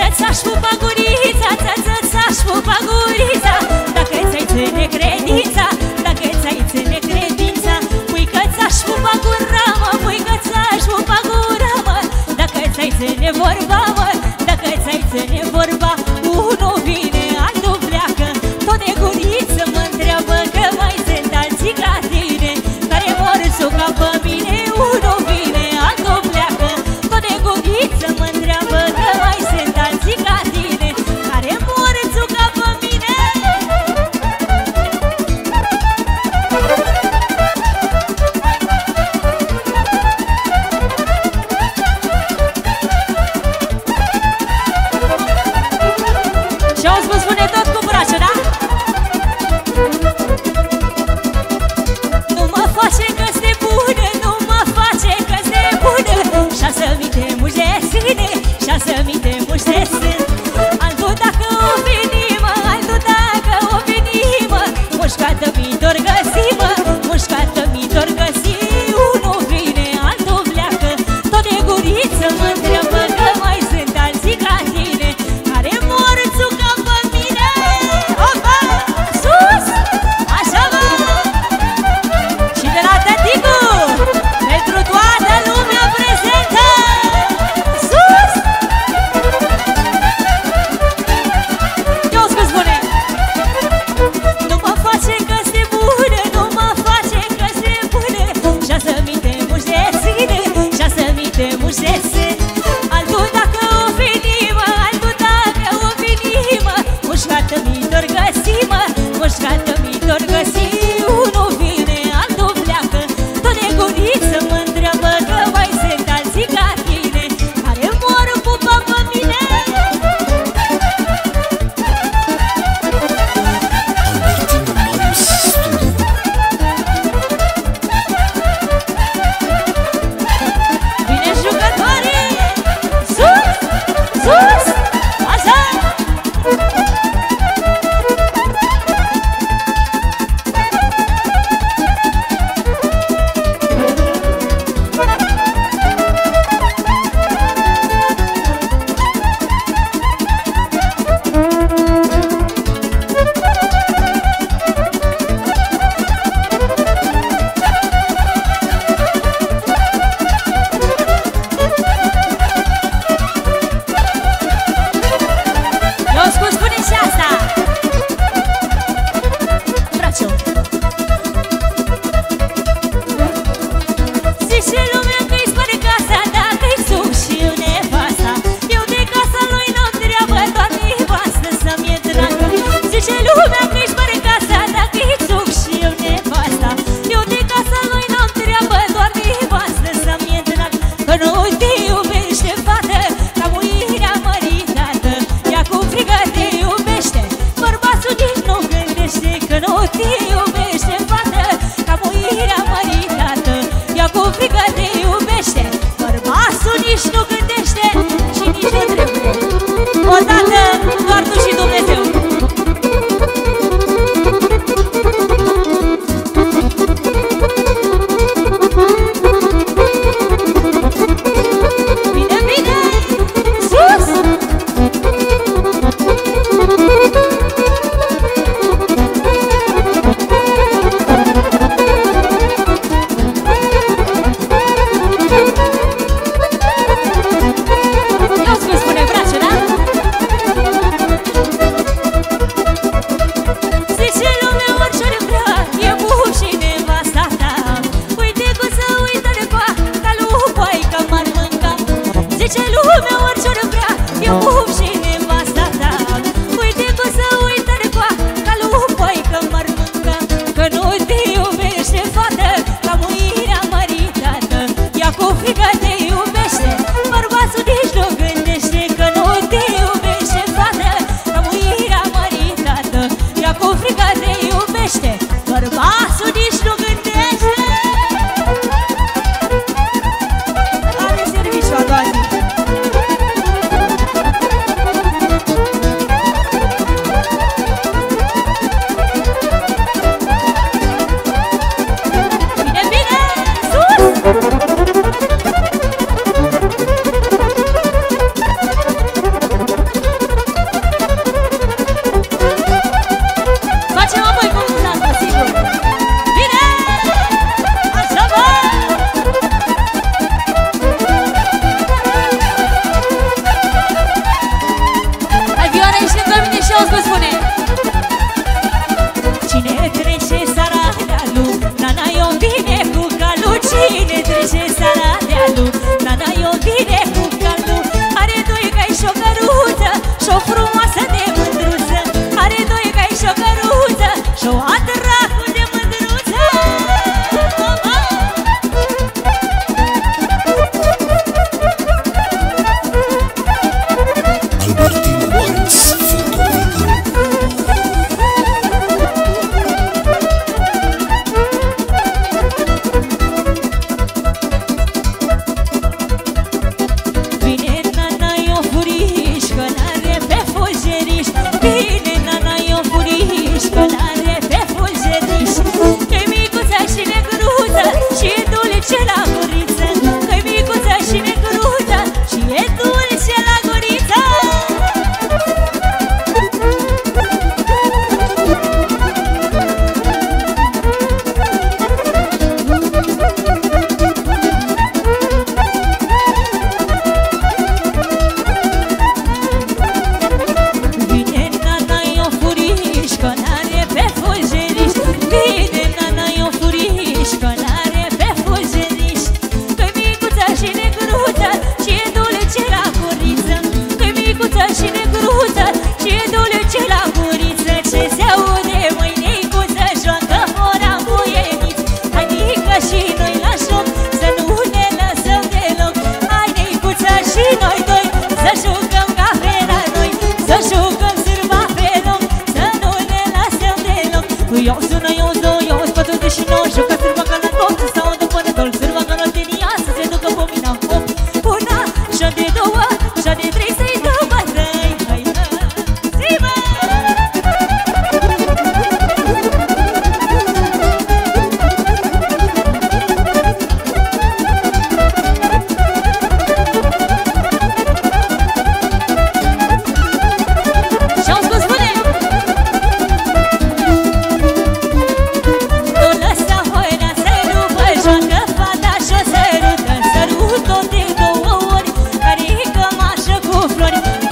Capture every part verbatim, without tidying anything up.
ți-aș pupa gurița, ți-aș pupa gurița, dacă ți-ai ține credința, dacă ți-ai ține credința. Pui că ți-aș pupa gura, mă, pui că ți-aș pupa gura, mă, dacă ți-ai ține vorba, mă, dacă ți-ai ține vorba. Unul vine, altul pleacă, tot de guriță mă întreabă că mai sunt alții ca tine, care vor suca pe mine. Unul vine, altul pleacă, tot de guriță mă întreabă că mai sunt alții ca tine, care vor suca pe mine. Și auzi cum spune tot cu brațul, da? Nu mă face că-s de bună, nu mă face că-s de bună, șase mii de muși de sine, șase mii de muși de sunt. Altul dacă o veni, mă, altul dacă o veni, mă, mușcată mi dor găsi, mă, mușcată mi dor găsi. Unul vine, altul pleacă, tot de guriță mă întreabă că mai sunt alții ca tine, care mor țuca pe mine. Opa, sus, așa mă. Și de la tăticu, pentru toată lumea prezentă, sus. Eu spun spune. Nu mă face că-s de bună, nu mă face că-s de bună, șase mii de muși de sine, șase mii de muși de sine. Altul dacă o veni, mă, altul dacă o veni, mă, mușcată mi dor găsi, mă, mușcată mi dor găsi. Unul vine, altul pleacă, tot de guriță mă întreabă că mai sunt alții ca tine, care mor pupa pe mine. Vine jucătorii, sus, sus, așa. Eu spun, spune și asta. Brațul. Zice lumea că-i spare casa, dacă-i suc și eu nevasta. Eu de casa lui n-am treabă, doar nevastă să-mi e dragă. Zice lumea că-i spare casa, dacă-i suc și eu nevasta. Eu de casa lui n-am treabă, doar nevastă să-mi e dragă. Că nu te iubește, fată, ca muirea măritată. Ea cu frică te iubește, bărbatul nici nu gândește. Că nu te iubește, fată, ca muirea măritată. Ea cu frică te iubește, bărbatul nici nu gândește și nici nu trebuie. Odată, doar tu și Dumnezeu. Bine, bine, sus! Eu spun, spune brațul, da?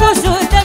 o sută